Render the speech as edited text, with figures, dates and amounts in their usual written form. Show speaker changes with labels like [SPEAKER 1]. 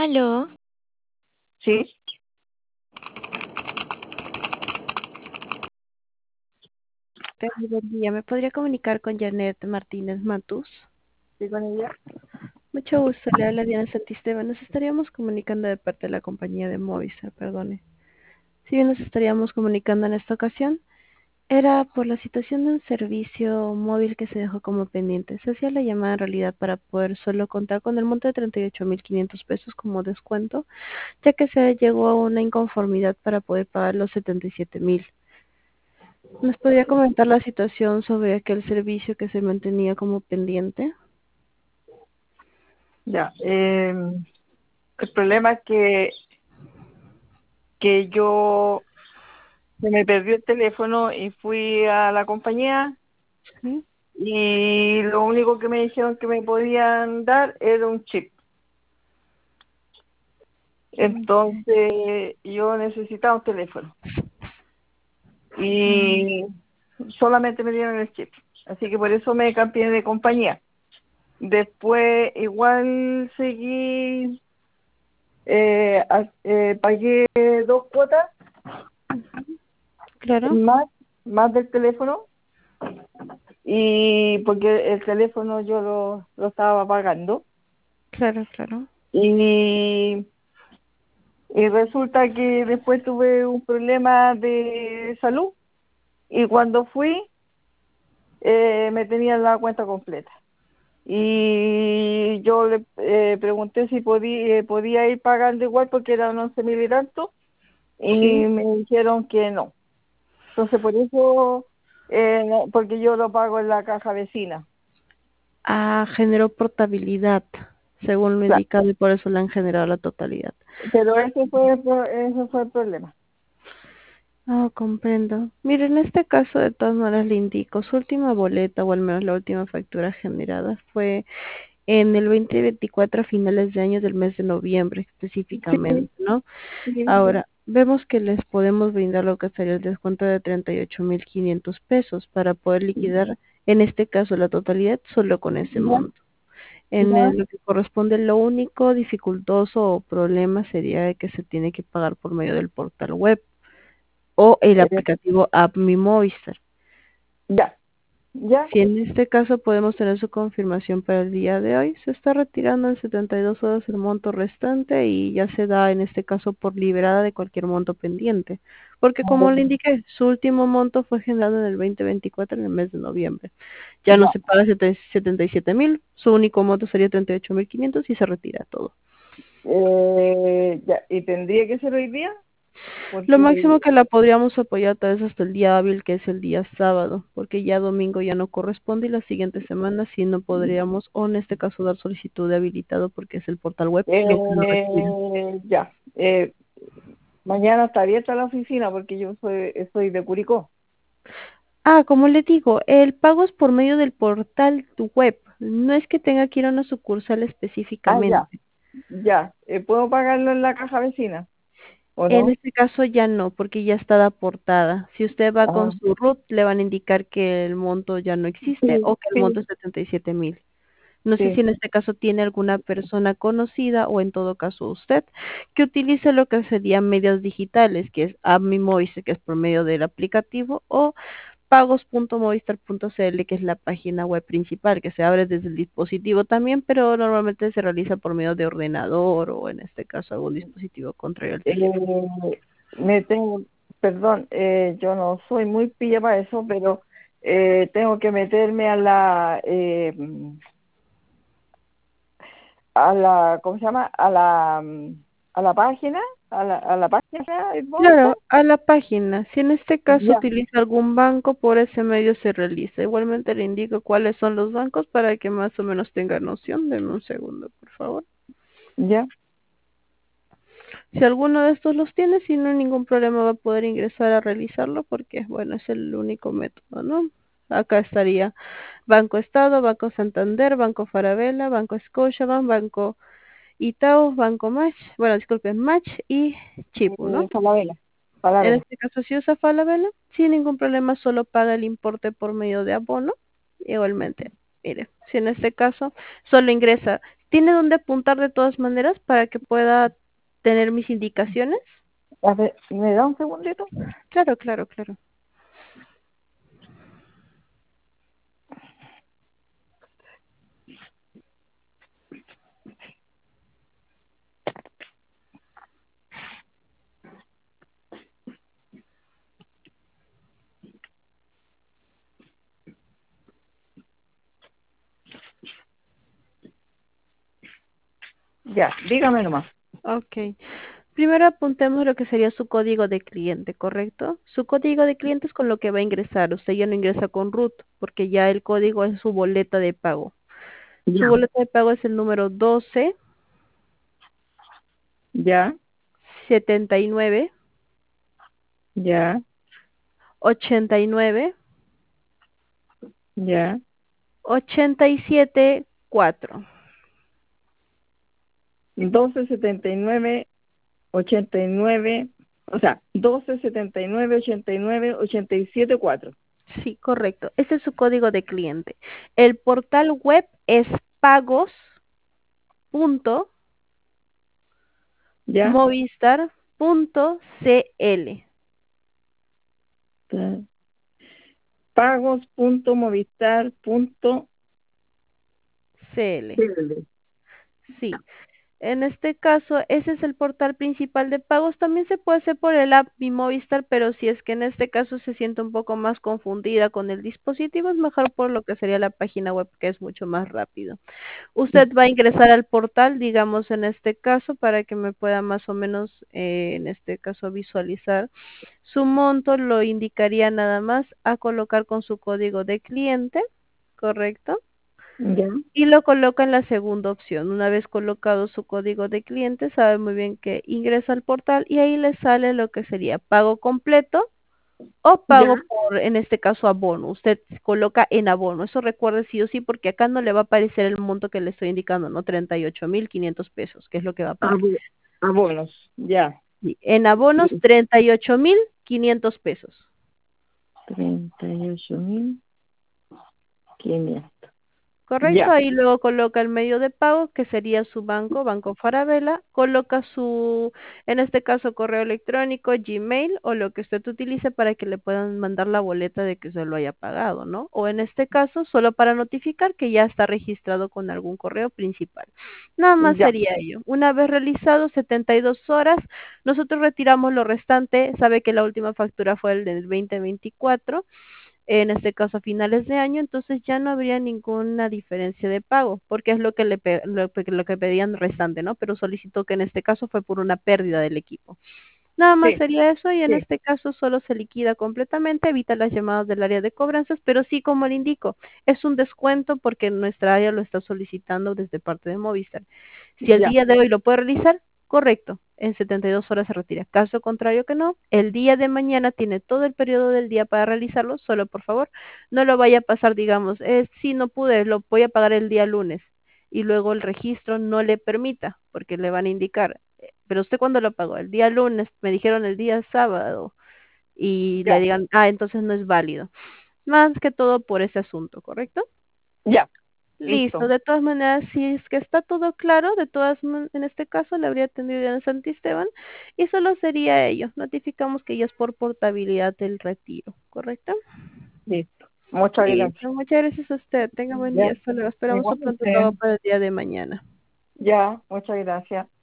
[SPEAKER 1] Aló,
[SPEAKER 2] Sí,
[SPEAKER 3] Buen día, ¿me podría comunicar con Janet Martínez Matus?
[SPEAKER 2] sí, con ella.
[SPEAKER 3] Mucho gusto, le habla Diana Santisteban. Nos estaríamos comunicando de parte de la compañía de Movistar, perdone. Si bien nos estaríamos comunicando en esta ocasión, era por la situación de un servicio móvil que se dejó como pendiente. Se hacía la llamada en realidad para poder solo contar con el monto de 38.500 pesos como descuento, ya que se llegó a una inconformidad para poder pagar los 77.000. ¿Nos podría comentar la situación sobre aquel servicio que se mantenía como pendiente?
[SPEAKER 2] Ya. El problema es que yo se me perdió el teléfono y fui a la compañía
[SPEAKER 3] Sí,
[SPEAKER 2] y lo único que me dijeron que me podían dar era un chip. Entonces yo necesitaba un teléfono y solamente me dieron el chip. Así que por eso me cambié de compañía. Después igual seguí, pagué 2 cuotas
[SPEAKER 3] claro,
[SPEAKER 2] más del teléfono, y porque el teléfono yo lo estaba pagando,
[SPEAKER 3] claro, claro.
[SPEAKER 2] y, y resulta que después tuve un problema de salud y cuando fui me tenían la cuenta completa y yo le pregunté si podía ir pagando igual porque eran 11.000 y tanto y
[SPEAKER 3] Sí.
[SPEAKER 2] me dijeron que no. Entonces por eso, porque yo lo pago en la caja vecina.
[SPEAKER 3] Ah, generó portabilidad, según lo
[SPEAKER 2] Claro.
[SPEAKER 3] indicado, y por eso le han generado la totalidad.
[SPEAKER 2] Pero ese fue el problema.
[SPEAKER 3] Oh, comprendo. Mire, en este caso, de todas maneras, le indico, su última boleta, o al menos la última factura generada, fue en el 2024 a finales de año del mes de noviembre,
[SPEAKER 2] Sí,
[SPEAKER 3] específicamente, ¿no?
[SPEAKER 2] sí.
[SPEAKER 3] Ahora, vemos que les podemos brindar lo que sería el descuento de 38.500 pesos para poder liquidar, en este caso, la totalidad solo con ese
[SPEAKER 2] Ya,
[SPEAKER 3] monto. En
[SPEAKER 2] ya.
[SPEAKER 3] lo que corresponde, lo único dificultoso o problema sería de que se tiene que pagar por medio del portal web o el
[SPEAKER 2] eh,
[SPEAKER 3] aplicativo App Mi Movistar.
[SPEAKER 2] ya, ya.
[SPEAKER 3] Si en este caso podemos tener su confirmación para el día de hoy, se está retirando en 72 horas el monto restante y ya se da en este caso por liberada de cualquier monto pendiente. Porque como le indiqué, su último monto fue generado en el 2024 en el mes de noviembre. Ya no
[SPEAKER 2] Ya,
[SPEAKER 3] se paga 77.000, su único monto sería 38.500 y se retira todo.
[SPEAKER 2] ya. ¿Y tendría que ser hoy día?
[SPEAKER 3] Lo
[SPEAKER 2] Porque
[SPEAKER 3] máximo que la podríamos apoyar tal vez hasta el día hábil, que es el día sábado, porque ya domingo ya no corresponde y la siguiente semana sí no podríamos, o en este caso dar solicitud de habilitado porque es el portal web lo que lo requiere.
[SPEAKER 2] ya. Mañana está abierta la oficina porque yo soy de Curicó.
[SPEAKER 3] Ah, como le digo, el pago es por medio del portal web, no es que tenga que ir a una sucursal
[SPEAKER 2] Ah, ya,
[SPEAKER 3] específicamente.
[SPEAKER 2] ya. ¿Puedo pagarlo en la caja vecina o
[SPEAKER 3] En
[SPEAKER 2] no?
[SPEAKER 3] este caso ya no, porque ya está aportada. Si usted va con
[SPEAKER 2] Ah,
[SPEAKER 3] su RUT, le van a indicar que el monto ya no existe
[SPEAKER 2] sí,
[SPEAKER 3] o que el monto
[SPEAKER 2] sí,
[SPEAKER 3] es 77.000. No sé si
[SPEAKER 2] sí.
[SPEAKER 3] en este caso tiene alguna persona conocida o en todo caso usted que utilice lo que serían medios digitales, que es AppMiMovistar, que es por medio del aplicativo, o pagos.movistar.cl, que es la página web principal, que se abre desde el dispositivo también, pero normalmente se realiza por medio de ordenador o en este caso algún dispositivo contrario al teléfono.
[SPEAKER 2] Me tengo, perdón, yo no soy muy pilla para eso, pero tengo que meterme ¿cómo se llama? A la página, a la página del
[SPEAKER 3] Claro,
[SPEAKER 2] banco.
[SPEAKER 3] a la página. Si en este caso
[SPEAKER 2] Ya,
[SPEAKER 3] utiliza algún banco, por ese medio se realiza. Igualmente le indico cuáles son los bancos para que más o menos tenga noción. Denme un segundo, por favor.
[SPEAKER 2] ya.
[SPEAKER 3] Si alguno de estos los tiene, si no hay ningún problema va a poder ingresar a realizarlo porque, bueno, es el único método, ¿no? Acá estaría Banco Estado, Banco Santander, Banco Farabella, Banco Scotiabank, Banco Itaú, Banco Match, bueno, disculpen, Match y Chipu, ¿no?
[SPEAKER 2] Falabella,
[SPEAKER 3] En
[SPEAKER 2] Falabella.
[SPEAKER 3] este caso, si usa Falabella, sin ningún problema, solo paga el importe por medio de abono. Igualmente, mire, si en este caso solo ingresa ¿Tiene dónde apuntar de todas maneras para que pueda tener mis indicaciones?
[SPEAKER 2] A ver, ¿me da un segundito?
[SPEAKER 3] Claro, claro, claro.
[SPEAKER 2] Ya, dígame nomás.
[SPEAKER 3] Ok. Primero apuntemos lo que sería su código de cliente, ¿correcto? Su código de cliente es con lo que va a ingresar. Usted ya no ingresa con root, porque ya el código es su boleta de pago. Su
[SPEAKER 2] Ya,
[SPEAKER 3] boleta de pago es el número 12
[SPEAKER 2] ya,
[SPEAKER 3] 79
[SPEAKER 2] ya,
[SPEAKER 3] 89
[SPEAKER 2] ya.
[SPEAKER 3] 87 4.
[SPEAKER 2] 1279 89, o sea, 1279 89 87 4.
[SPEAKER 3] Sí, correcto. Ese es su código de cliente. El portal web es
[SPEAKER 2] ¿Ya?
[SPEAKER 3] pagos.movistar.cl.
[SPEAKER 2] Pagos.movistar.cl.
[SPEAKER 3] CL. Sí. En este caso, ese es el portal principal de pagos. También se puede hacer por el app Mi Movistar, pero si es que en este caso se siente un poco más confundida con el dispositivo, es mejor por lo que sería la página web, que es mucho más rápido. Usted va a ingresar al portal, digamos en este caso, para que me pueda más o menos, en este caso, visualizar. Su monto lo indicaría nada más a colocar con su código de cliente, ¿correcto?
[SPEAKER 2] ¿Ya?
[SPEAKER 3] Y lo coloca en la segunda opción. Una vez colocado su código de cliente, sabe muy bien que ingresa al portal y ahí le sale lo que sería pago completo o
[SPEAKER 2] ¿Ya?
[SPEAKER 3] pago por, en este caso, abono. Usted coloca en abono. Eso recuerde sí o sí, porque acá no le va a aparecer el monto que le estoy indicando, ¿no? 38.500 pesos, que es lo que va a pagar.
[SPEAKER 2] Abonos, ya.
[SPEAKER 3] Sí, en abonos, 38.500 pesos.
[SPEAKER 2] 38.500.
[SPEAKER 3] Correcto,
[SPEAKER 2] Ya,
[SPEAKER 3] ahí luego coloca el medio de pago, que sería su banco, Banco Falabella, coloca su, en este caso, correo electrónico, Gmail o lo que usted utilice para que le puedan mandar la boleta de que se lo haya pagado, ¿no? O en este caso, solo para notificar que ya está registrado con algún correo principal. Nada más
[SPEAKER 2] ya,
[SPEAKER 3] sería ello. Una vez realizado 72 horas, nosotros retiramos lo restante. Sabe que la última factura fue el del 2024, en este caso a finales de año, entonces ya no habría ninguna diferencia de pago, porque es lo que lo que pedían restante, ¿no? Pero solicitó que en este caso fue por una pérdida del equipo. Nada más
[SPEAKER 2] sí,
[SPEAKER 3] sería eso y en
[SPEAKER 2] sí,
[SPEAKER 3] este caso solo se liquida completamente, evita las llamadas del área de cobranzas, pero sí, como le indico, es un descuento porque nuestra área lo está solicitando desde parte de Movistar. Si el
[SPEAKER 2] ya,
[SPEAKER 3] día de hoy lo puede realizar, correcto, en 72 horas se retira. Caso contrario que no, el día de mañana tiene todo el periodo del día para realizarlo, solo por favor, no lo vaya a pasar, digamos, si no pude, lo voy a pagar el día lunes y luego el registro no le permita, porque le van a indicar, pero usted cuando lo pagó, el día lunes, me dijeron el día sábado, y le
[SPEAKER 2] ya,
[SPEAKER 3] digan, ah, entonces no es válido. Más que todo por ese asunto, ¿correcto?
[SPEAKER 2] ya,
[SPEAKER 3] Listo,
[SPEAKER 2] listo,
[SPEAKER 3] de todas maneras, si es que está todo claro, en este caso le habría atendido en Santisteban y solo sería ello. Notificamos que ya es por portabilidad del retiro, ¿correcto?
[SPEAKER 2] listo. Muchas gracias.
[SPEAKER 3] Listo, muchas gracias a usted. Tenga buen día.
[SPEAKER 2] Ya,
[SPEAKER 3] Hasta luego. Esperamos su pronto pago
[SPEAKER 2] igualmente.
[SPEAKER 3] para el día de mañana.
[SPEAKER 2] Ya, muchas gracias.